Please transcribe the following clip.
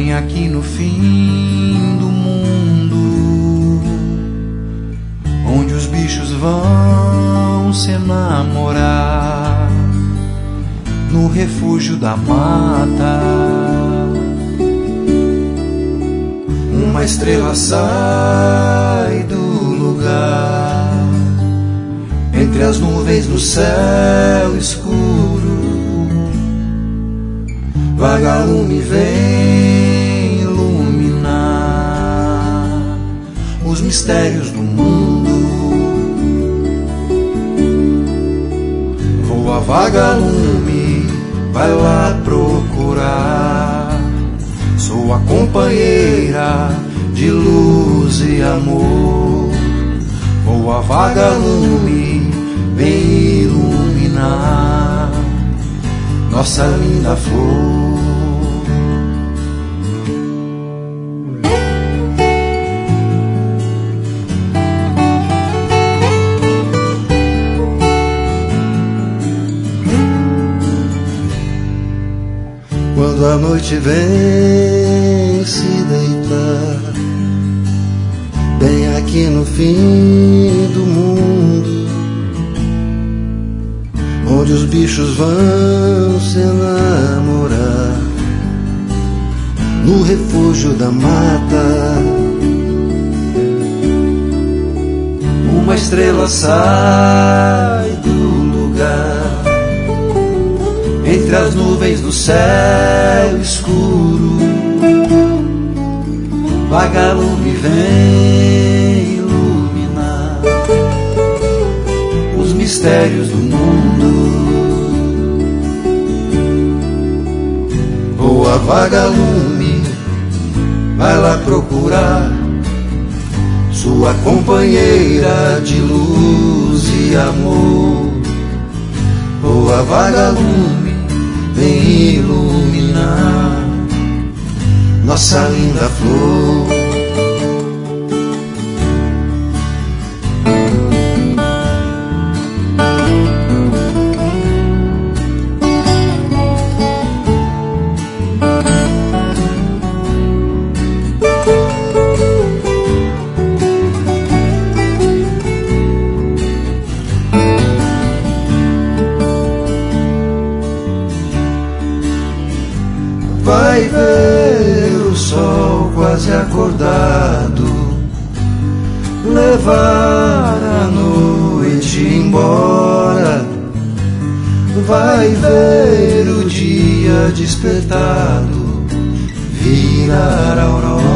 bem aqui no fim do mundo, onde os bichos vão se namorar, no refúgio da mata. Uma estrela sai do lugar, entre as nuvens do céu escuro. Vagalume vem iluminar os mistérios do mundo. Voa vagalume, vai lá procurar. Sou a companheira de luz e amor. Voa vagalume, vem iluminar nossa linda flor. Quando a noite vem se deitar, bem aqui no fim do mundo, onde os bichos vão se namorar, no refúgio da mata. Uma estrela sai do lugar, entre as nuvens do céu escuro. Vagalume vem iluminar os mistérios do mundo. Voa vagalume, vai lá procurar sua companheira de luz e amor. Voa vagalume, vem iluminar nossa linda flor. Vai ver o sol quase acordado, levar a noite embora. Vai ver o dia despertado, virar a aurora.